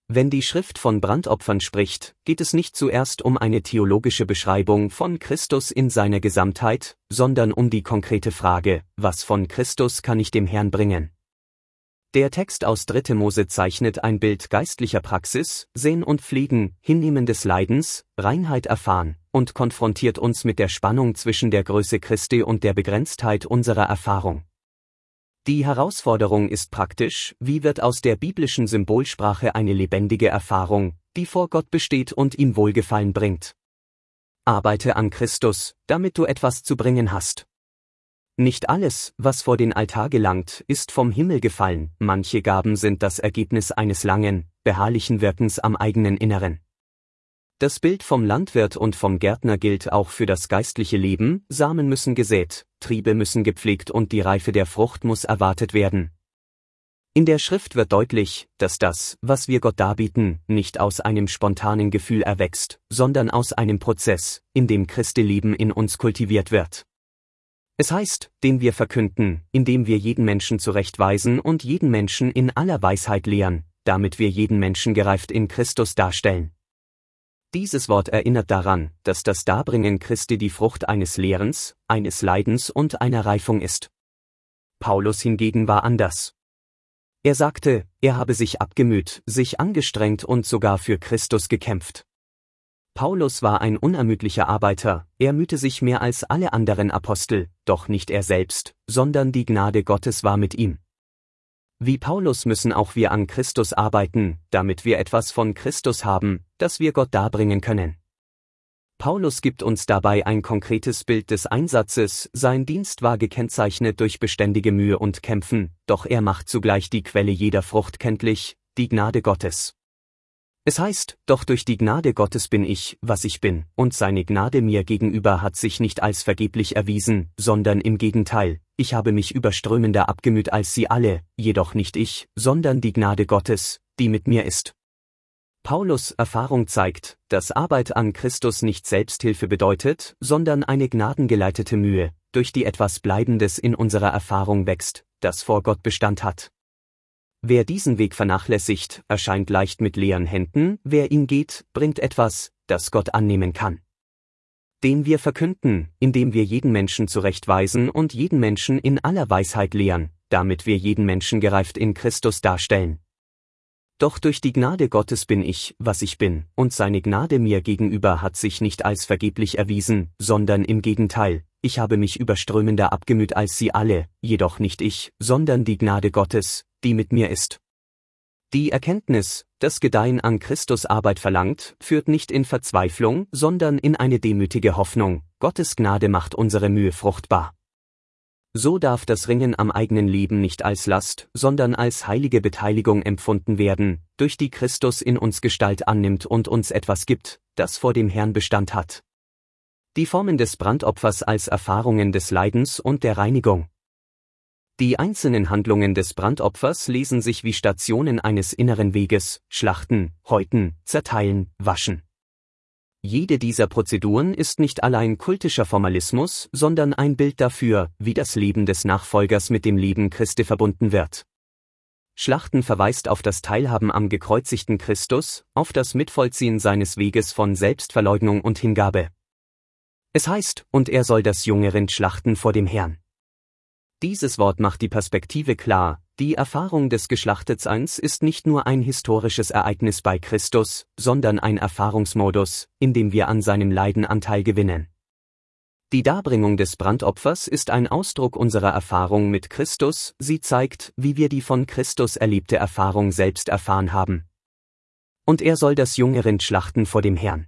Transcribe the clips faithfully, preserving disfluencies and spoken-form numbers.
Wenn die Schrift von Brandopfern spricht, geht es nicht zuerst um eine theologische Beschreibung von Christus in seiner Gesamtheit, sondern um die konkrete Frage, was von Christus kann ich dem Herrn bringen? Der Text aus dritter Mose zeichnet ein Bild geistlicher Praxis, Sehen und Pflegen, Hinnehmen des Leidens, Reinheit erfahren, und konfrontiert uns mit der Spannung zwischen der Größe Christi und der Begrenztheit unserer Erfahrung. Die Herausforderung ist praktisch: Wie wird aus der biblischen Symbolsprache eine lebendige Erfahrung, die vor Gott besteht und ihm Wohlgefallen bringt? Arbeite an Christus, damit du etwas zu bringen hast. Nicht alles, was vor den Altar gelangt, ist vom Himmel gefallen, manche Gaben sind das Ergebnis eines langen, beharrlichen Wirkens am eigenen Inneren. Das Bild vom Landwirt und vom Gärtner gilt auch für das geistliche Leben: Samen müssen gesät, Triebe müssen gepflegt und die Reife der Frucht muss erwartet werden. In der Schrift wird deutlich, dass das, was wir Gott darbieten, nicht aus einem spontanen Gefühl erwächst, sondern aus einem Prozess, in dem Christi Leben in uns kultiviert wird. Es heißt, den wir verkünden, indem wir jeden Menschen zurechtweisen und jeden Menschen in aller Weisheit lehren, damit wir jeden Menschen gereift in Christus darstellen. Dieses Wort erinnert daran, dass das Darbringen Christi die Frucht eines Lehrens, eines Leidens und einer Reifung ist. Paulus hingegen war anders. Er sagte, er habe sich abgemüht, sich angestrengt und sogar für Christus gekämpft. Paulus war ein unermüdlicher Arbeiter, er mühte sich mehr als alle anderen Apostel, doch nicht er selbst, sondern die Gnade Gottes war mit ihm. Wie Paulus müssen auch wir an Christus arbeiten, damit wir etwas von Christus haben, das wir Gott darbringen können. Paulus gibt uns dabei ein konkretes Bild des Einsatzes: Sein Dienst war gekennzeichnet durch beständige Mühe und Kämpfen, doch er macht zugleich die Quelle jeder Frucht kenntlich, die Gnade Gottes. Es heißt, doch durch die Gnade Gottes bin ich, was ich bin, und seine Gnade mir gegenüber hat sich nicht als vergeblich erwiesen, sondern im Gegenteil, ich habe mich überströmender abgemüht als sie alle, jedoch nicht ich, sondern die Gnade Gottes, die mit mir ist. Paulus' Erfahrung zeigt, dass Arbeit an Christus nicht Selbsthilfe bedeutet, sondern eine gnadengeleitete Mühe, durch die etwas Bleibendes in unserer Erfahrung wächst, das vor Gott Bestand hat. Wer diesen Weg vernachlässigt, erscheint leicht mit leeren Händen, wer ihn geht, bringt etwas, das Gott annehmen kann. Den wir verkünden, indem wir jeden Menschen zurechtweisen und jeden Menschen in aller Weisheit lehren, damit wir jeden Menschen gereift in Christus darstellen. Doch durch die Gnade Gottes bin ich, was ich bin, und seine Gnade mir gegenüber hat sich nicht als vergeblich erwiesen, sondern im Gegenteil, ich habe mich überströmender abgemüht als sie alle, jedoch nicht ich, sondern die Gnade Gottes, die mit mir ist. Die Erkenntnis, dass Gedeihen an Christus Arbeit verlangt, führt nicht in Verzweiflung, sondern in eine demütige Hoffnung: Gottes Gnade macht unsere Mühe fruchtbar. So darf das Ringen am eigenen Leben nicht als Last, sondern als heilige Beteiligung empfunden werden, durch die Christus in uns Gestalt annimmt und uns etwas gibt, das vor dem Herrn Bestand hat. Die Formen des Brandopfers als Erfahrungen des Leidens und der Reinigung. Die einzelnen Handlungen des Brandopfers lesen sich wie Stationen eines inneren Weges: Schlachten, Häuten, Zerteilen, Waschen. Jede dieser Prozeduren ist nicht allein kultischer Formalismus, sondern ein Bild dafür, wie das Leben des Nachfolgers mit dem Leben Christi verbunden wird. Schlachten verweist auf das Teilhaben am gekreuzigten Christus, auf das Mitvollziehen seines Weges von Selbstverleugnung und Hingabe. Es heißt, und er soll das junge Rind schlachten vor dem Herrn. Dieses Wort macht die Perspektive klar: Die Erfahrung des Geschlachtetseins ist nicht nur ein historisches Ereignis bei Christus, sondern ein Erfahrungsmodus, in dem wir an seinem Leiden Anteil gewinnen. Die Darbringung des Brandopfers ist ein Ausdruck unserer Erfahrung mit Christus, sie zeigt, wie wir die von Christus erlebte Erfahrung selbst erfahren haben. Und er soll das junge Rind schlachten vor dem Herrn.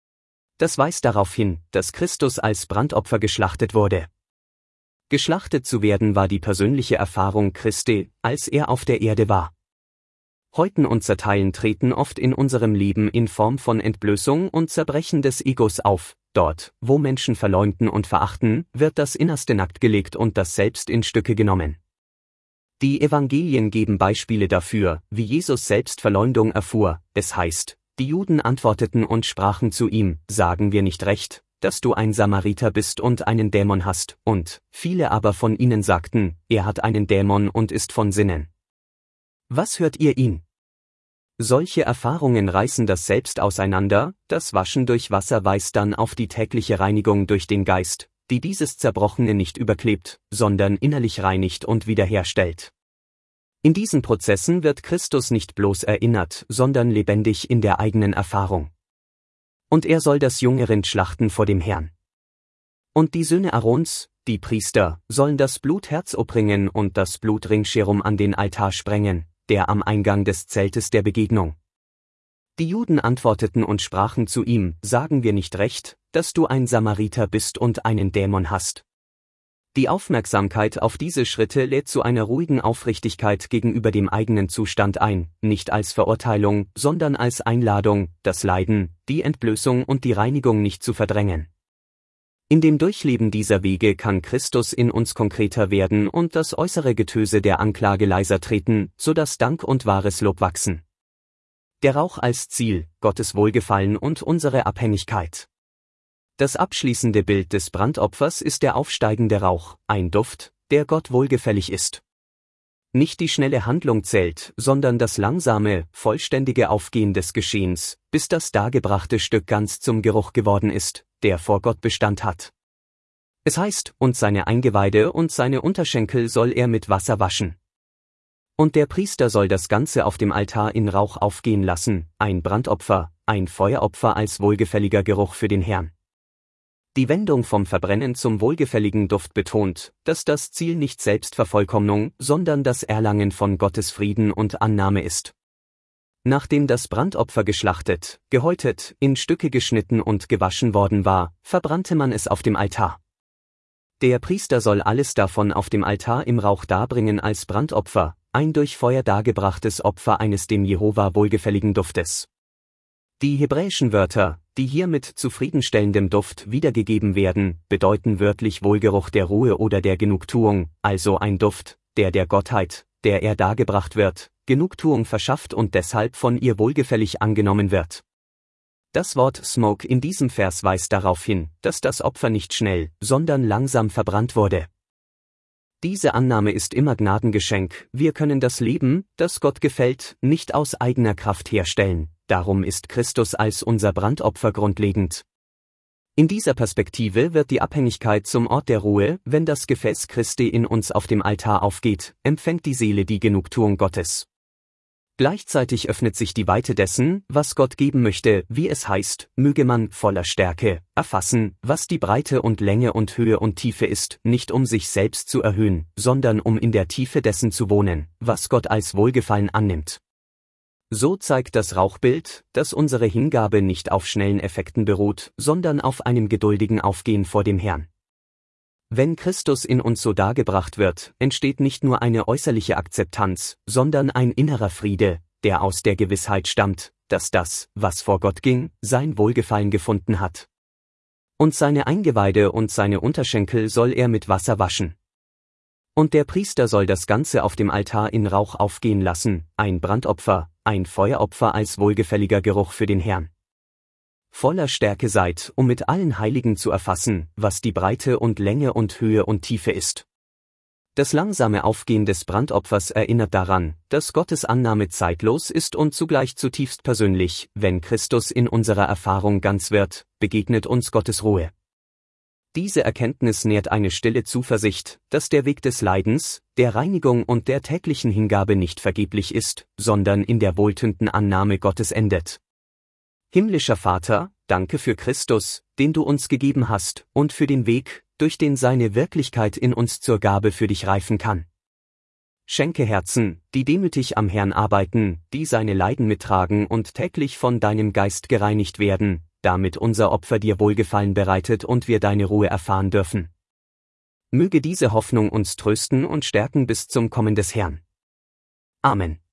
Das weist darauf hin, dass Christus als Brandopfer geschlachtet wurde. Geschlachtet zu werden war die persönliche Erfahrung Christi, als er auf der Erde war. Häuten und Zerteilen treten oft in unserem Leben in Form von Entblößung und Zerbrechen des Egos auf. Dort, wo Menschen verleumden und verachten, wird das Innerste nacktgelegt und das Selbst in Stücke genommen. Die Evangelien geben Beispiele dafür, wie Jesus selbst Verleumdung erfuhr. Es heißt, die Juden antworteten und sprachen zu ihm: Sagen wir nicht recht, dass du ein Samariter bist und einen Dämon hast? Und viele aber von ihnen sagten: Er hat einen Dämon und ist von Sinnen. Was hört ihr ihn? Solche Erfahrungen reißen das Selbst auseinander, das Waschen durch Wasser weist dann auf die tägliche Reinigung durch den Geist, die dieses Zerbrochene nicht überklebt, sondern innerlich reinigt und wiederherstellt. In diesen Prozessen wird Christus nicht bloß erinnert, sondern lebendig in der eigenen Erfahrung. Und er soll das junge Rind schlachten vor dem Herrn. Und die Söhne Aarons, die Priester, sollen das Blut herzobringen und das Blut ringsherum an den Altar sprengen, der am Eingang des Zeltes der Begegnung. Die Juden antworteten und sprachen zu ihm, sagen wir nicht recht, dass du ein Samariter bist und einen Dämon hast? Die Aufmerksamkeit auf diese Schritte lädt zu einer ruhigen Aufrichtigkeit gegenüber dem eigenen Zustand ein, nicht als Verurteilung, sondern als Einladung, das Leiden, die Entblößung und die Reinigung nicht zu verdrängen. In dem Durchleben dieser Wege kann Christus in uns konkreter werden und das äußere Getöse der Anklage leiser treten, sodass Dank und wahres Lob wachsen. Der Rauch als Ziel, Gottes Wohlgefallen und unsere Abhängigkeit. Das abschließende Bild des Brandopfers ist der aufsteigende Rauch, ein Duft, der Gott wohlgefällig ist. Nicht die schnelle Handlung zählt, sondern das langsame, vollständige Aufgehen des Geschehens, bis das dargebrachte Stück ganz zum Geruch geworden ist, der vor Gott Bestand hat. Es heißt, und seine Eingeweide und seine Unterschenkel soll er mit Wasser waschen. Und der Priester soll das Ganze auf dem Altar in Rauch aufgehen lassen, ein Brandopfer, ein Feueropfer als wohlgefälliger Geruch für den Herrn. Die Wendung vom Verbrennen zum wohlgefälligen Duft betont, dass das Ziel nicht Selbstvervollkommnung, sondern das Erlangen von Gottes Frieden und Annahme ist. Nachdem das Brandopfer geschlachtet, gehäutet, in Stücke geschnitten und gewaschen worden war, verbrannte man es auf dem Altar. Der Priester soll alles davon auf dem Altar im Rauch darbringen als Brandopfer, ein durch Feuer dargebrachtes Opfer eines dem Jehova wohlgefälligen Duftes. Die hebräischen Wörter, die hier mit zufriedenstellendem Duft wiedergegeben werden, bedeuten wörtlich Wohlgeruch der Ruhe oder der Genugtuung, also ein Duft, der der Gottheit, der er dargebracht wird, Genugtuung verschafft und deshalb von ihr wohlgefällig angenommen wird. Das Wort Smoke in diesem Vers weist darauf hin, dass das Opfer nicht schnell, sondern langsam verbrannt wurde. Diese Annahme ist immer Gnadengeschenk, wir können das Leben, das Gott gefällt, nicht aus eigener Kraft herstellen, darum ist Christus als unser Brandopfer grundlegend. In dieser Perspektive wird die Abhängigkeit zum Ort der Ruhe, wenn das Gefäß Christi in uns auf dem Altar aufgeht, empfängt die Seele die Genugtuung Gottes. Gleichzeitig öffnet sich die Weite dessen, was Gott geben möchte, wie es heißt, möge man voller Stärke erfassen, was die Breite und Länge und Höhe und Tiefe ist, nicht um sich selbst zu erhöhen, sondern um in der Tiefe dessen zu wohnen, was Gott als Wohlgefallen annimmt. So zeigt das Rauchbild, dass unsere Hingabe nicht auf schnellen Effekten beruht, sondern auf einem geduldigen Aufgehen vor dem Herrn. Wenn Christus in uns so dargebracht wird, entsteht nicht nur eine äußerliche Akzeptanz, sondern ein innerer Friede, der aus der Gewissheit stammt, dass das, was vor Gott ging, sein Wohlgefallen gefunden hat. Und seine Eingeweide und seine Unterschenkel soll er mit Wasser waschen. Und der Priester soll das Ganze auf dem Altar in Rauch aufgehen lassen, ein Brandopfer, ein Feueropfer als wohlgefälliger Geruch für den Herrn. Voller Stärke seid, um mit allen Heiligen zu erfassen, was die Breite und Länge und Höhe und Tiefe ist. Das langsame Aufgehen des Brandopfers erinnert daran, dass Gottes Annahme zeitlos ist und zugleich zutiefst persönlich. Wenn Christus in unserer Erfahrung ganz wird, begegnet uns Gottes Ruhe. Diese Erkenntnis nährt eine stille Zuversicht, dass der Weg des Leidens, der Reinigung und der täglichen Hingabe nicht vergeblich ist, sondern in der wohltuenden Annahme Gottes endet. Himmlischer Vater, danke für Christus, den du uns gegeben hast, und für den Weg, durch den seine Wirklichkeit in uns zur Gabe für dich reifen kann. Schenke Herzen, die demütig am Herrn arbeiten, die seine Leiden mittragen und täglich von deinem Geist gereinigt werden, damit unser Opfer dir Wohlgefallen bereitet und wir deine Ruhe erfahren dürfen. Möge diese Hoffnung uns trösten und stärken bis zum Kommen des Herrn. Amen.